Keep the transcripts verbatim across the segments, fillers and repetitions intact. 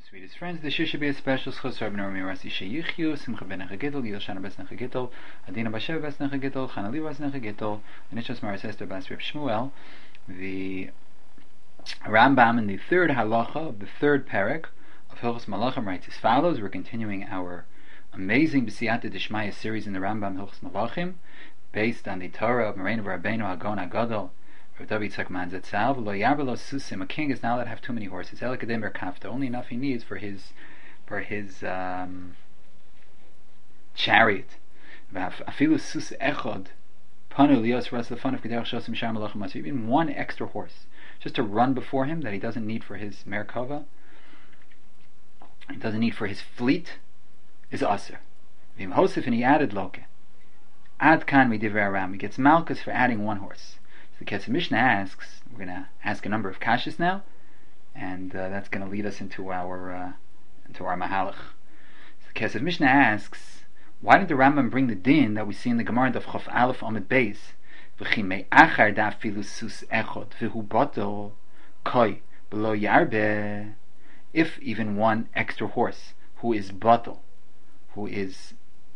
Sweetest friends, this year should be a special schos Rabbi Nor Mirasi Sheyichyu, Simcha ben Chagitol, Gil Shana bes Chagitol, Adina Bashev bes Chagitol, Chanali bes Chagitol, and Nishos Maris Esther bas Reb Shmuel. The Rambam in the third halacha of the third parak of Hilchos Malachim writes as follows. We're continuing our amazing B'siyata Dishmaya series in the Rambam Hilchos Malachim, based on the Torah of Moreinu Rabbeinu Hagon Agadol, David Tzakman Zatzal. Lo Yarbelo Susim. A king is not allowed to have too many horses. Elikadem ber Kafta. Only enough he needs for his for his um, chariot. Afilu Sus Echod. Panu Lios Ras Lefan of Kedach Shosim Sham Malachim. Even one extra horse, just to run before him, that he doesn't need for his Merkava, he doesn't need for his fleet, is Aser. Vim Hosef, and he added Loke. Ad Kan Midiver Aram. He gets Malchus for adding one horse. The Kesef Mishnah asks, we're going to ask a number of kashas now, and uh, that's going to lead us into our uh, into our mahalach. So the Kesef Mishnah asks, why did the Rambam bring the din that we see in the Gemara of Chof Aleph Amud Beis, v'chi me'achar da'afilu sus echod v'hu batel koi below yarbe, if even one extra horse who is batel, who is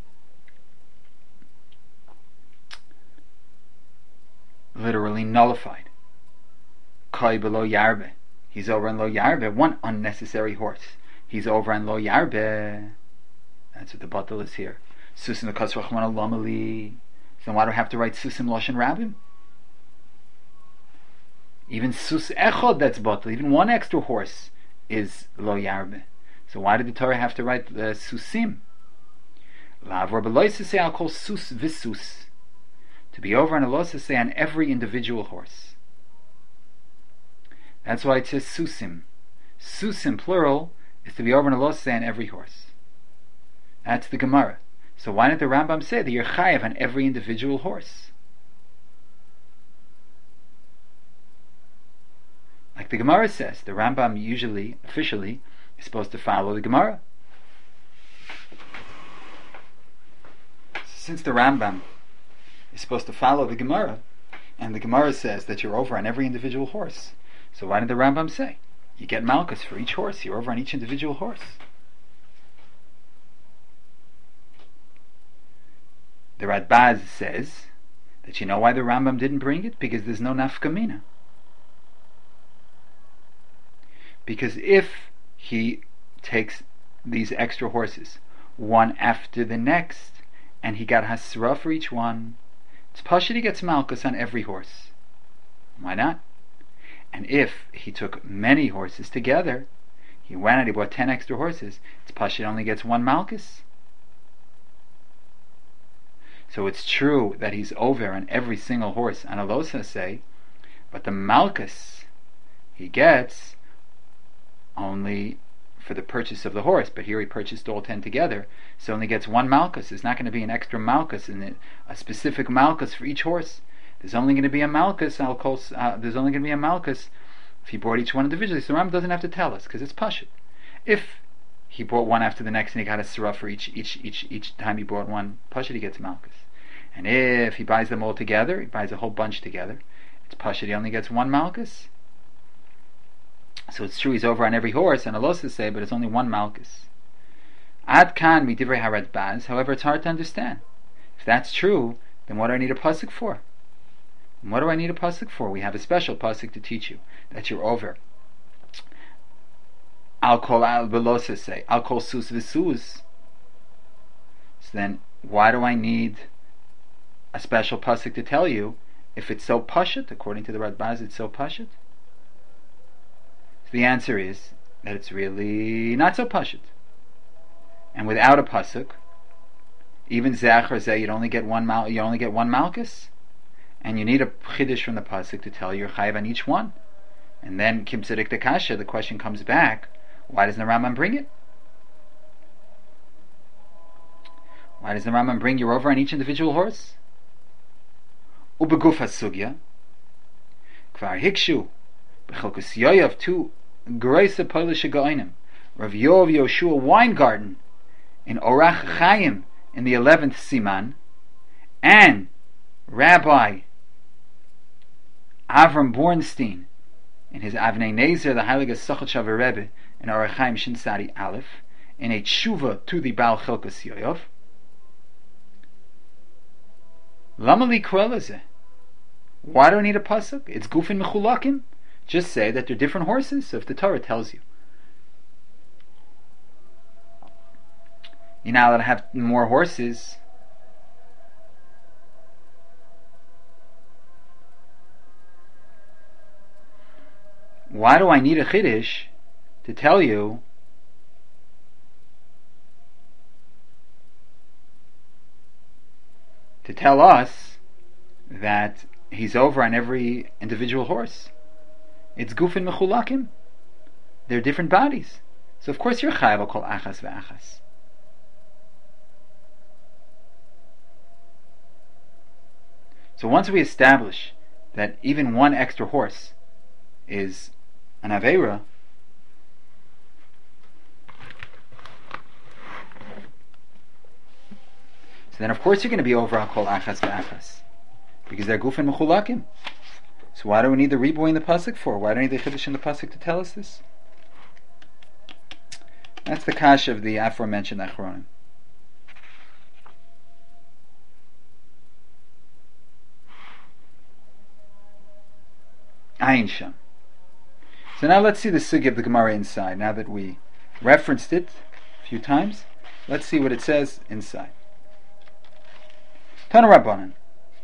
literally nullified. Kai below yarbe. He's over on lo yarbe. One unnecessary horse. He's over on lo yarbe. That's what the batal is here. Susim the kasrachman alamali. So then why do I have to write susim loshen rabim? Even sus echod, that's batal. Even one extra horse is lo yarbe. So why did the Torah have to write the susim? Lavor belois say I'll call sus visus. To be over on a loss say on every individual horse. That's why it says susim. Susim, plural, is to be over on a loss say on every horse. That's the Gemara. So why didn't the Rambam say that you're chayav on every individual horse? Like the Gemara says, the Rambam usually, officially, is supposed to follow the Gemara. Since the Rambam is supposed to follow the Gemara, and the Gemara says that you're over on every individual horse, so why did the Rambam say you get malchus for each horse? You're over on each individual horse. The Radbaz says that you know why the Rambam didn't bring it? Because there's no nafkamina. Because if he takes these extra horses one after the next, and he got hasra for each one, it's pashut he gets malchus on every horse. Why not? And if he took many horses together, he went and he bought ten extra horses, it's pashut only gets one malchus. So it's true that he's over on every single horse on a losa say, but the malchus he gets only for the purchase of the horse, but here he purchased all ten together, so only gets one malchus. There's not going to be an extra malchus in it, a specific malchus for each horse. There's only going to be a malchus. I'll call. Uh, there's only going to be a malchus if he bought each one individually. So Ram doesn't have to tell us because it's pashut. If he bought one after the next and he got a sarah for each each each each time he bought one, pashut he gets malchus. And if he buys them all together, he buys a whole bunch together, it's pashut he only gets one malchus. So it's true he's over on every horse, and Allah says say, but it's only one malchus. Ad kan mi divrei haradbaz. However, it's hard to understand. If that's true, then what do I need a pasuk for? And what do I need a pasuk for? We have a special pasuk to teach you that you're over. Al kol al belosa say, al kol sus v'sus. So then, why do I need a special pasuk to tell you if it's so pashut? According to the Radbaz, it's so pashut. The answer is that it's really not so pashut. And without a pasuk, even zech or zeh, you'd only get one mal, you only get one malchus, and you need a chiddush from the pasuk to tell you you're chayiv on each one. And then kim tzedik the kasha, the question comes back: why doesn't the Rambam bring it? Why does the Rambam bring you're over on each individual horse? Ubeguf hasugya kvar hikshu b'chelkus yoyav tu. Greisa Polish Gainim, Rav Yov Yoshua Weingarten in Orach Chaim in the eleventh Siman, and Rabbi Avram Bornstein in his Avnei Nezer, the Heilige Sochat Shavar Rebbe, in Orach Chaim Shin Sadi Aleph, in a tshuva to the Baal Chilkas Yoyov. Lama li kroelazeh? Why do I need a pasuk? It's gufin mechulakim. Just say that they're different horses. So if the Torah tells you you're not allowed to have more horses, why do I need a chiddush to tell you to tell us that he's over on every individual horse? It's gufin mechulakim. They're different bodies. So of course you're chayav kol achas ve'achas. So once we establish that even one extra horse is an aveira, so then of course you're going to be over kol achas ve'achas, because they're gufin mechulakim. So why do we need the riboy in the pasuk for? Why do we need the chiddush in the pasuk to tell us this? That's the kash of the aforementioned achronim. Ayin Sham. So now let's see the sugi of the Gemara inside. Now that we referenced it a few times, let's see what it says inside. Tana Rabbanan.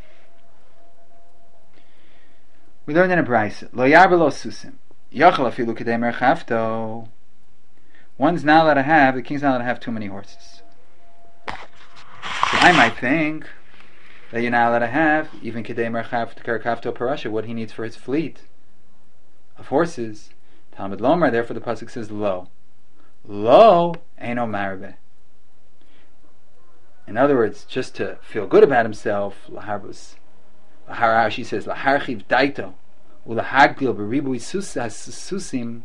We learned in a brayso, Lo yarbe lo susim, yachal afilu kedei merchavto. One's not allowed to have, the king's not allowed to have too many horses. So I might think that you're not allowed to have even kedei merchavto parasha, what he needs for his fleet of horses. Talmud Lomar, therefore the pasuk says lo. Lo eino marbe. In other words, just to feel good about himself, laharbus. She says, "Laharchiv daito, ulahagdil beribui susim."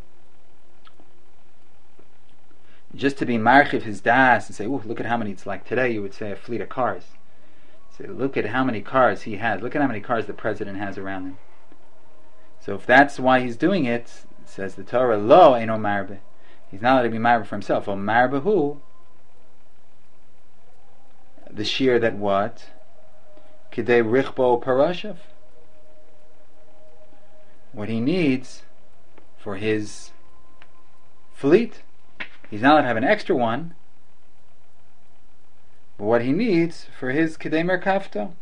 Just to be marchiv his das and say, "Ooh, look at how many." It's like today, you would say a fleet of cars. Say, look at how many cars he has. Look at how many cars the president has around him. So if that's why he's doing it, says the Torah, "Lo eino marbe." He's not allowed to be marbe for himself. O marbe who? The shear that what? Kidei richbo parashav. What he needs for his fleet. He's not allowed to have an extra one, but what he needs for his kidei merkavto.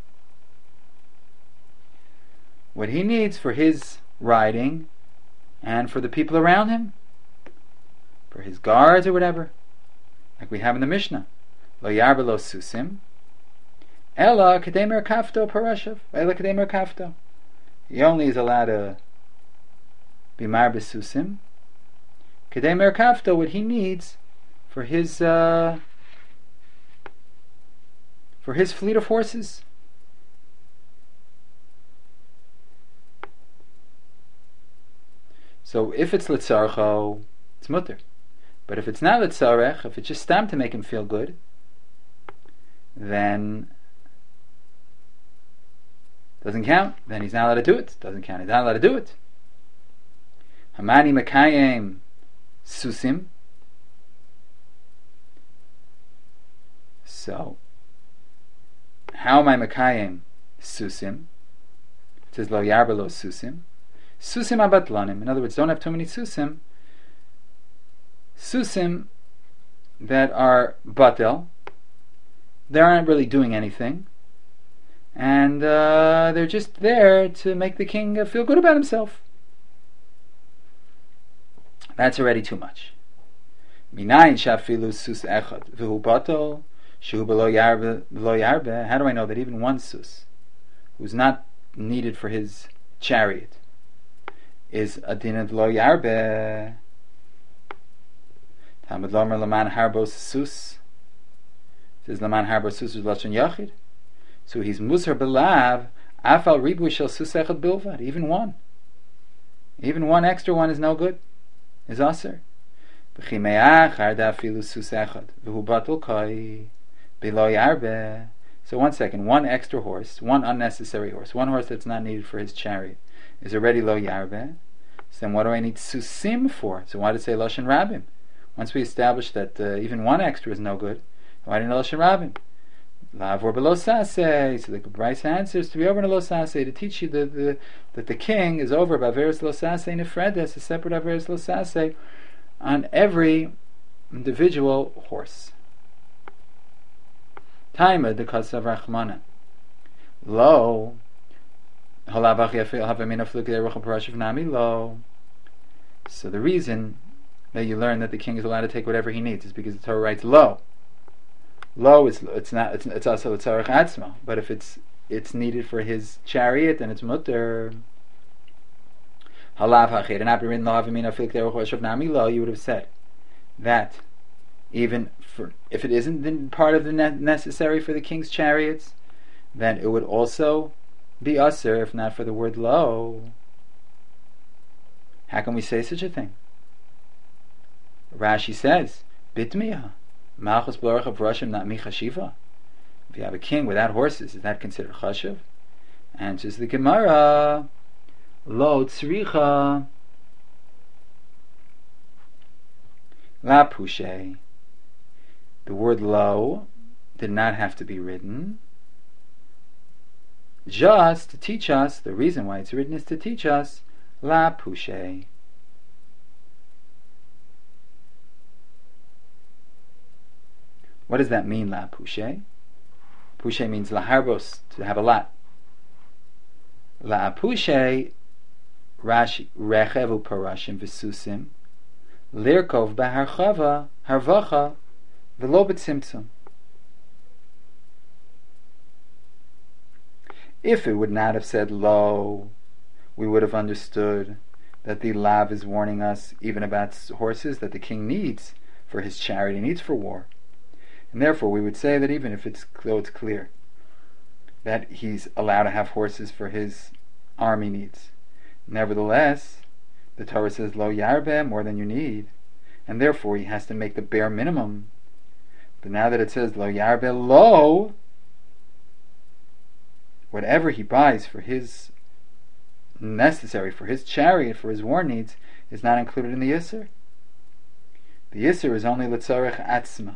What he needs for his riding and for the people around him, for his guards or whatever, like we have in the Mishnah. Lo yarbe lo susim. Ella kedei merkavto parashav. Ella kedei merkavto. He only is allowed to be marbe susim. Kedei merkavto, what he needs for his uh, for his fleet of horses. So if it's litzarcho, it's mutter. But if it's not litzarech, if it's just stam to make him feel good, then doesn't count. Then he's not allowed to do it. Doesn't count. He's not allowed to do it. Hamani mekayim susim. So, how am I mekayim susim? It says lo yarbe lo susim. Susim abatlanim. In other words, don't have too many susim. Susim that are batel. They aren't really doing anything. And uh, they're just there to make the king uh, feel good about himself. That's already too much. Minayin shafilu sus echad v'hu batel shu b'lo yarbe b'lo yarbe. How do I know that even one sus, who's not needed for his chariot, is a din of lo yarbe? Talmud Lomer laman harbos sus. Says laman harbos sus is lashon yachid. So he's musar belav afal ribu shel sus echad bilvad. Even one, even one extra one is no good. Is aser. B'chimeach harda afilu sus echad v'hu batul koi b'lo yarbe. So one second, one extra horse, one unnecessary horse, one horse that's not needed for his chariot, is already lo yarbe. So then what do I need susim for? So why did it say Lashon Rabim? Once we established that uh, even one extra is no good, why didn't Lashon Rabim? Lavor below sase. So the Bryce answers to be over in lo sase, to teach you the, the, that the king is over baveris lo sase nefredes, a separate averis lo sase, on every individual horse. Taima de kasav rachmana. Lo halavach yafil havamina flukei rocham parashiv nami lo. So the reason that you learn that the king is allowed to take whatever he needs is because the Torah writes lo. Lo is it's not it's, it's also a tzarech atzma, but if it's it's needed for his chariot, then it's mutter. Halav hachir and abirin lo havamina flukei rocham nami lo. You would have said that even for if it isn't then part of the ne- necessary for the king's chariots, then it would also be usher if not for the word lo. How can we say such a thing? Rashi says, Bitmiya, Malchus Blorach of Rushim, not mi chashiva. If you have a king without horses, is that considered chashiv? Answers the Gemara, Lo tzricha La pushe. The word lo did not have to be written. Just to teach us, the reason why it's written is to teach us La pushe. What does that mean, La pushe? Pushe means la harbos, to have a lot. La pushe, Rashi, rechevu parashim v'susim, lirkov b'harchava, harvacha, v'lo b'tzimtzum. If it would not have said lo, we would have understood that the lav is warning us even about horses that the king needs for his chariot, he needs for war. And therefore we would say that even if it's, though it's clear that he's allowed to have horses for his army needs, nevertheless, the Torah says lo yarbe, more than you need, and therefore he has to make the bare minimum. But now that it says lo yarbe lo, whatever he buys for his necessary, for his chariot, for his war needs, is not included in the Yisr. The Yisr is only l'tzarech atzma.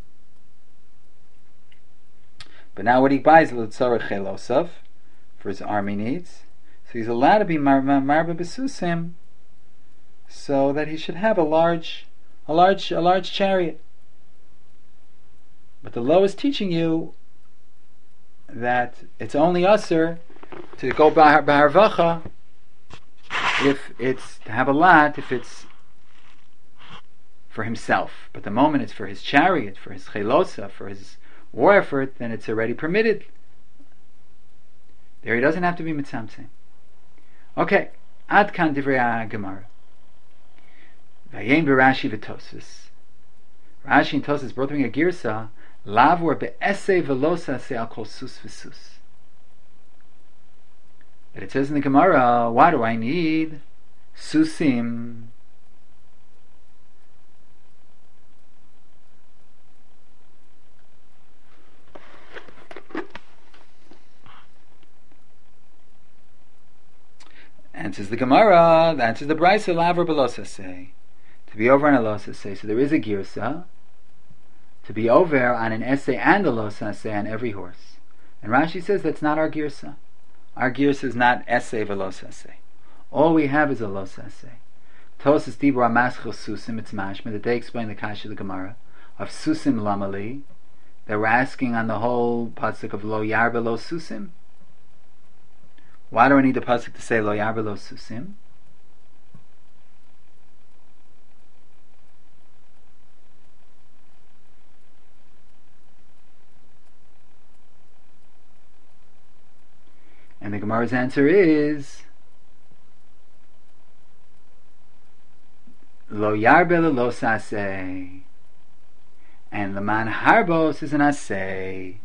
But now what he buys is l'tzarech chelosav, for his army needs. So he's allowed to be marba b'susim, so that he should have a large, a large, a large chariot. But the law is teaching you that it's only usher to go b'harvacha if it's to have a lot, if it's for himself. But the moment it's for his chariot, for his chelosa, for his war effort, then it's already permitted. There he doesn't have to be mitzamtzim. Okay, ad kan divrei Gemara. Vayem b'Rashi v'Tosfos. Rashi and Tosfos both bring a girsa. Lavor be'esei velosa se al kol sus v'sus. That it says in the Gemara, why do I need susim? Answers the Gemara, answers the Brisa, Lavor belosa se. To be over on a losa se. So there is a girsa to be over on an essay and a losa se on every horse. And Rashi says that's not our girsa. Our girsa is not essay velosa se. All we have is a losa se. Tosas dibra maschil susim, it's mashma, that they explain the kasha of the Gemara of susim lamali. They were asking on the whole pasuk of lo yarbe lo susim. Why do I need the pasuk to say lo yarbe lo susim? And the Gemara's answer is lo yarbe lo sase, and leman harbos is an asay.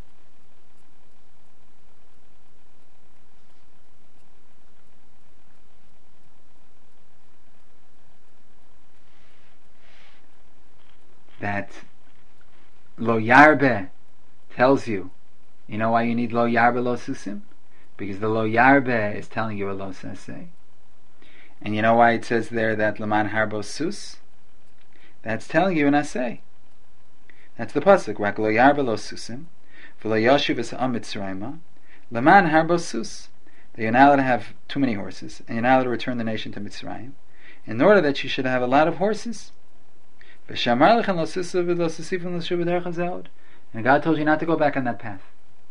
That lo yarbe tells you, you know why you need lo yarbe lo susim? Because the lo yarbe is telling you a lo sase, And you know why it says there that Laman Harbo Sus? That's telling you an assay. That's the pasuk. Rak lo yarba lo susim, v'lo yashuv es ha'am Mitzrayma, Laman Harbo Sus. That you're not allowed to have too many horses, and you're not allowed to return the nation to Mitzrayim, in order that you should have a lot of horses. And God told you not to go back on that path.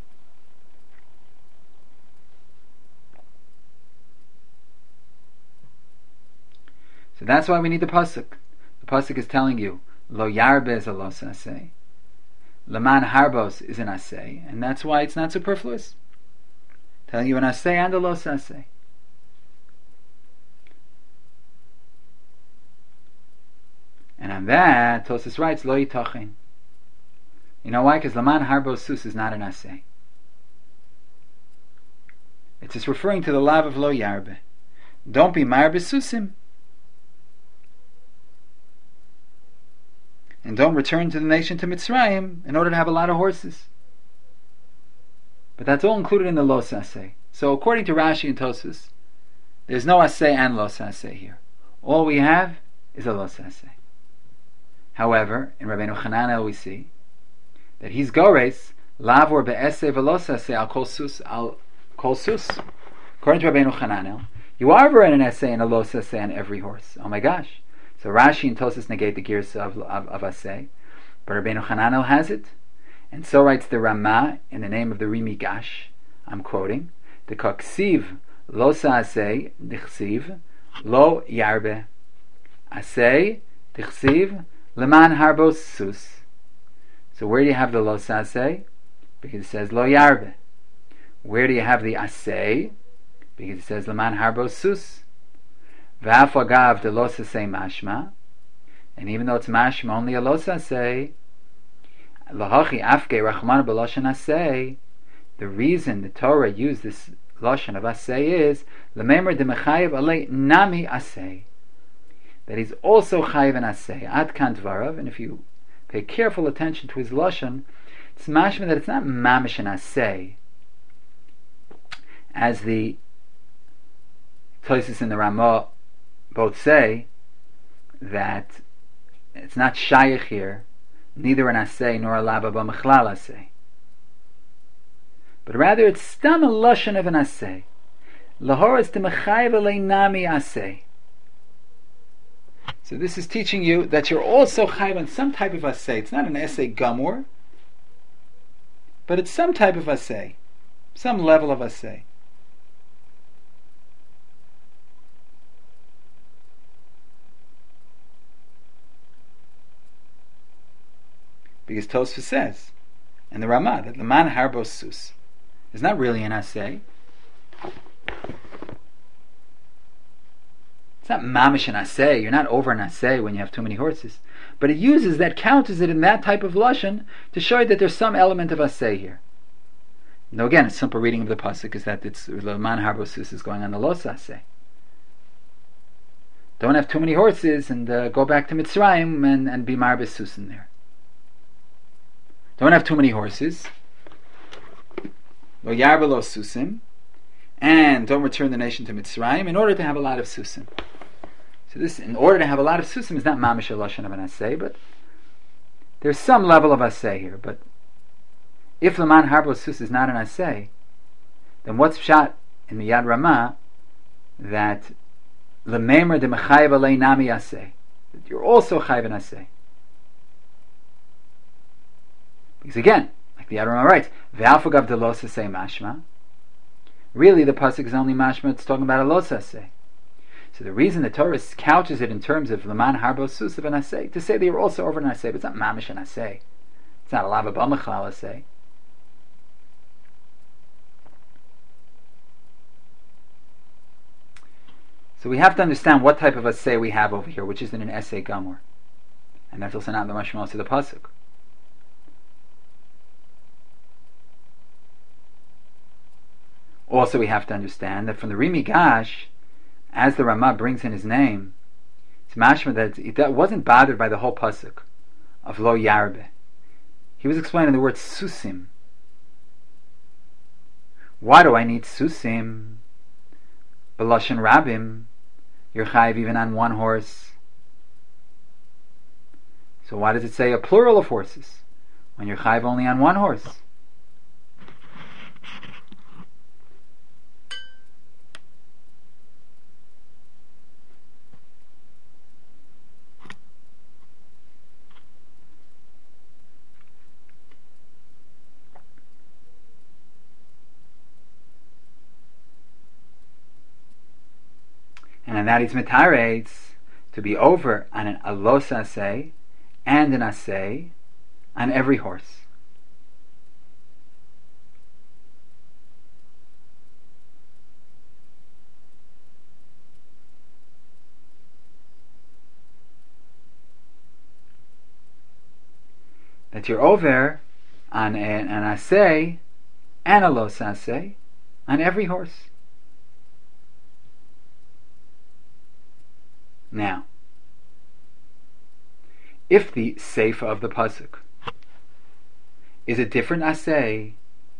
So that's why we need the pasuk. The pasuk is telling you, Lo yarbe is a los asay. Laman harbos is an asay, and that's why it's not superfluous. Telling you an asay and a los asay. And on that, Tosfos writes, Lo yitachin. You know why? Because Laman harbos sus is not an asay. It's just referring to the lav of Lo yarbe. Don't be marbe susim. And don't return to the nation to Mitzrayim in order to have a lot of horses. But that's all included in the los asay. So according to Rashi and Tosfos, there's no asay and los asay here. All we have is a los asay. However, in Rabbeinu Chananel we see that he's gores lavor be'esay velos asay al kol sus al kol sus. According to Rabbeinu Chananel, you are over in an essay and a los asay on every horse. Oh my gosh. So Rashi and Tosfos negate the gears of, of, of asay, but Rabbeinu Chananel has it, and so writes the Ramah in the name of the Rimi Gash. I'm quoting: the kaksiv lo asay dichsiv lo yarbe asay dichsiv leman harbos sus. So where do you have the lo asay? Because it says lo yarbe. Where do you have the asay? Because it says leman harbos sus. V'afagav de losa say mashma, and even though it's mashma only a losa say, lahachi afke rachman b'loshen asay. The reason the Torah used this loshen of asay is lememer de mechayev alei nami asay, that he's also chayev an asay ad kan dvarav. And if you pay careful attention to his loshen, it's mashma that it's not mamish an asay, as the Tosfos in the Ramah both say that it's not shayich here, neither an asay nor a lava b'mechlal asay, but rather it's stam a lashon of an asay. Lahoras de mechayev alei nami asay. So this is teaching you that you're also chayev on some type of asay. It's not an asay gamur, but it's some type of asay, some level of asay. Because Tosfos says, and the Ramah, that Laman harbos sus is not really an asay. It's not mamish an asay. You're not over an asay when you have too many horses. But it uses that, counters it in that type of lashon to show you that there's some element of asay here. Now again, a simple reading of the pasuk is that it's Laman harbos sus is going on the los asay. Don't have too many horses and uh, go back to Mitzrayim and, and be marbes sus in there. Don't have too many horses. Lo yarba lo susim, and don't return the nation to Mitzrayim in order to have a lot of susim. So this, in order to have a lot of susim, is not mamish a lashon of an asay, but there's some level of asay here. But if Laman harbos sus is not an asay, then what's pshat in the Yad Ramah that lememer de mechayev alei nami asay, that you're also chayev an asay? Because again, like the Yad Ramah writes, V'alfagav de los asay mashma. Really, the pasuk is only mashma. It's talking about a los asay. So the reason the Torah couches it in terms of Laman harbos sus of an asay, to say that you're also over an asay, but it's not mamish an asay. It's not a lava b'mechlal asay. So we have to understand what type of asay we have over here, which isn't an asay gamur, and that's also not the mashma to the pasuk. Also, we have to understand that from the Rimi Gash, as the Ramah brings in his name, it's mashma that it wasn't bothered by the whole pasuk of lo yarbe. He was explaining the word susim. Why do I need susim? B'lashon rabim. you're chayiv even on one horse. So why does it say a plural of horses when you're chayiv only on one horse? And that is mitaretz to be over on an alos aseh and an aseh on every horse. That you're over on a, an aseh and a los aseh on every horse. Now, if the seifa of the pasuk is a different aseh,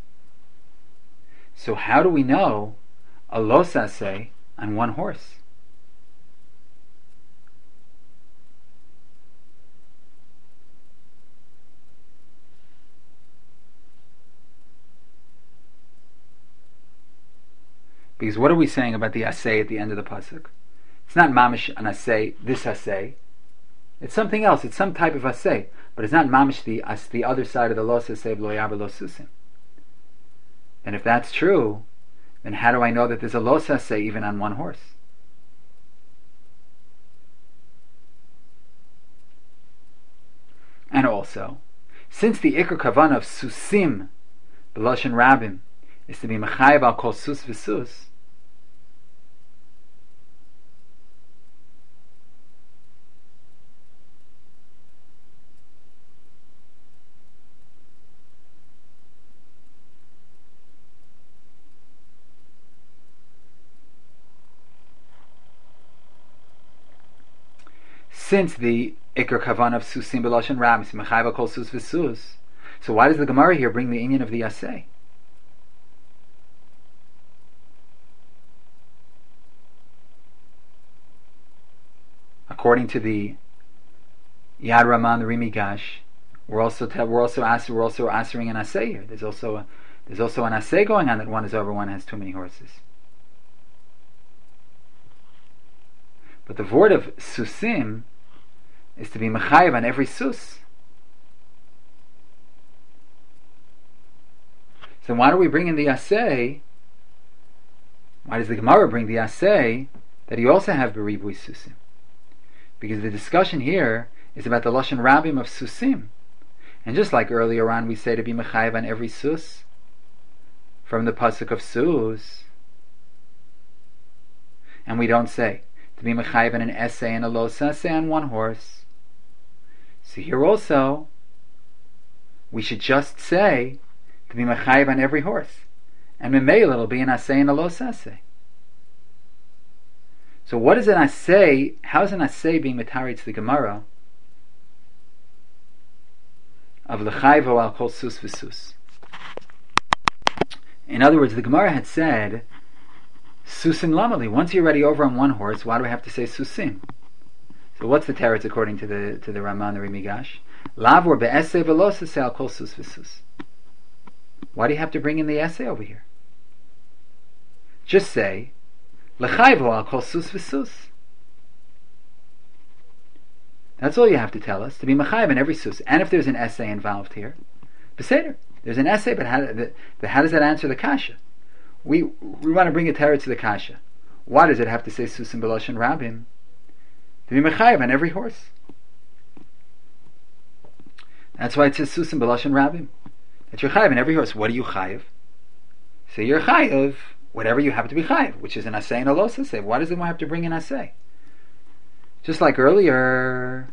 so how do we know a los aseh on one horse? Because what are we saying about the aseh at the end of the pasuk? It's not mamish an aseh, this aseh. It's something else. It's some type of aseh, but it's not mamish the as, the other side of the los aseh lo yaber lo susim. And if that's true, then how do I know that there's a los aseh even on one horse? And also, since the ikar kavanah of susim b'loshen rabim is to be mechayev al kol sus v'sus, since the ikar kavan of susim b'loshen rabim is mechayev kol sus v'sus, so why does the Gemara here bring the inyan of the aseh? According to the Yad Raman, the Rimigash, we're also te- we're also ask- we're also answering an aseh here. There's also a, there's also an aseh going on that one is over, one has too many horses. But the word of susim is to be mechayev on every sus. So why do we bring in the aseh? Why does the Gemara bring the aseh that you also have beribui susim? Because the discussion here is about the lashon rabim of susim, and just like earlier on we say to be mechayev on every sus from the pasuk of sus, and we don't say to be mechayev on an essay and a los essay on one horse. So here also, we should just say to be mechayev on every horse, and memel it'll be an asay and a los asay. So what is an asay? How is an asay being metaritz the Gemara of l'chayvo al kol sus v'sus? In other words, the Gemara had said susim lamali. Once you're already over on one horse, why do we have to say susim? So what's the teretz according to the to the Raman, the Rimigash? Lavor be'esei v'los asay al kol sus v'sus. Why do you have to bring in the essay over here? Just say l'chayvo al kol sus v'sus. That's all you have to tell us, to be mechayev in every sus. And if there's an essay involved here, beseder, there's an essay, but how, the, the, how does that answer the kasha? We we want to bring a teretz to the kasha. Why does it have to say susim b'loshen rabim? To be mechayev on every horse. That's why it says susim b'loshen rabim. That you're chayev in every horse. What are you chayev? So you're chayev whatever you have to be chayev, which is an asay and a los asay. Why does it have to bring an asay? Just like earlier,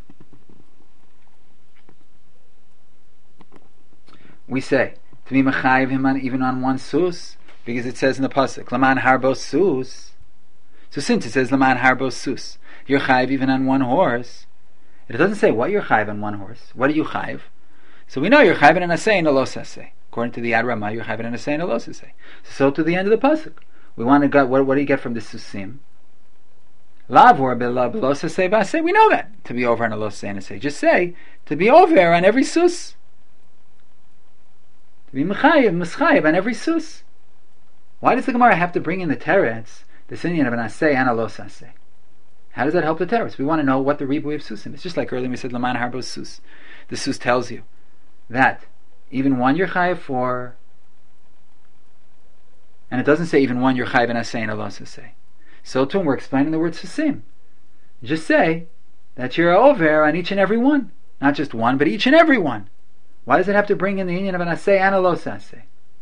we say to be mechayev him on, even on one sus, because it says in the pasuk laman harbos sus. So since it says laman harbos sus, you're chayev even on one horse. It doesn't say what you're chayev on one horse. What are you chayev? So we know you're chayev an asay and a los asay. According to the Yad Ramah, you're chayev an asay and a los asay. So to the end of the pasuk, we want to get what, what do you get from the susim? Lavor below say base. We know that to be over on a lo say and a say. Just say to be over on every sus. To be mechayev, mischayev on every sus. Why does the Gemara have to bring in the teretz, the inyan of an asay and a lo say? How does that help the teretz? We want to know what the ribui of susim. It's just like earlier we said laman harbo sus. The sus tells you that even one you're chayev for, and it doesn't say even one you're chayev and asay and a lo say. So too, we're explaining the word susim. Just say that you're over on each and every one. Not just one, but each and every one. Why does it have to bring in the inyan of an asay and a lo say?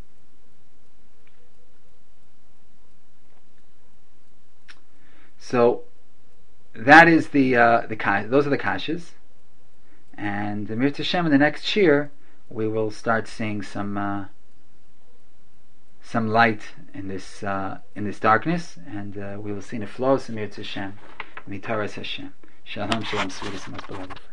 So that is the uh, the those are the kashas, and the Mir Hashem in the next shir we will start seeing some uh, some light in this uh, in this darkness, and uh, we will see in the flow of Mir Hashem, Mitaras Hashem. Shalom, shalom, sweetest, most beloved.